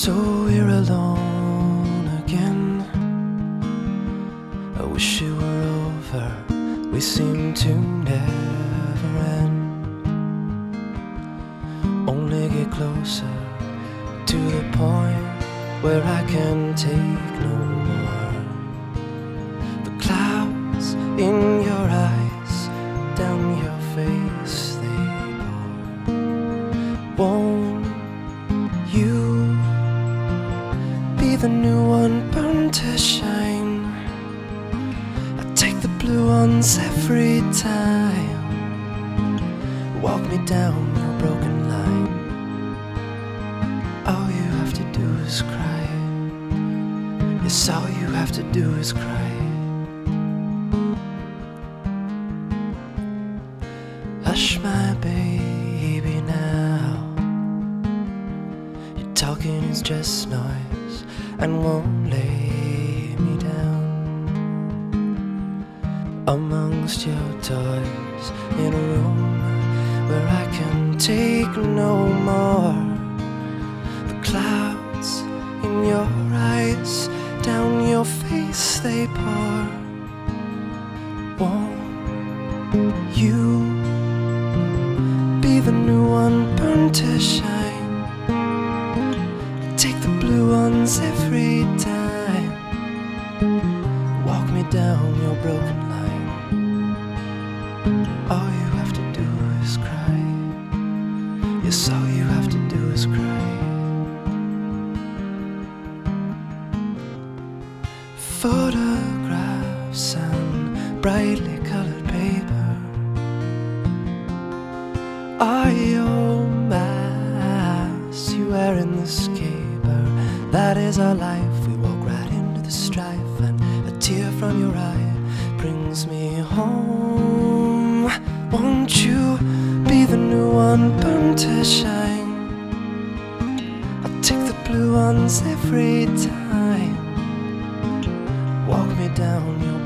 So we're alone again. I wish it were over. We seem to never end. Only get closer to the point where I can take no more. The clouds in your eyes, down your face they pour. Won't you be the new one, burn to shine? I take the blue ones every time. Walk me down your broken line. All you have to do is cry. Yes, all you have to do is cry. Hush, my baby, now. Your talking is just noise and won't lay me down. Amongst your toys in a room where I can take no more. The clouds in your eyes, down your face they pour. Won't you be the new one, burn to shine? Take the blue ones every time. Walk me down your broken line. All you have to do is cry. Yes, all you have to do is cry. Photographs and brightly colored paper are your masks you wear in this caper. That is our life. We walk right into the strife, and a tear from your eye brings me home. Won't you be the new one, burn to shine? I'll take the blue ones every time. Walk me down your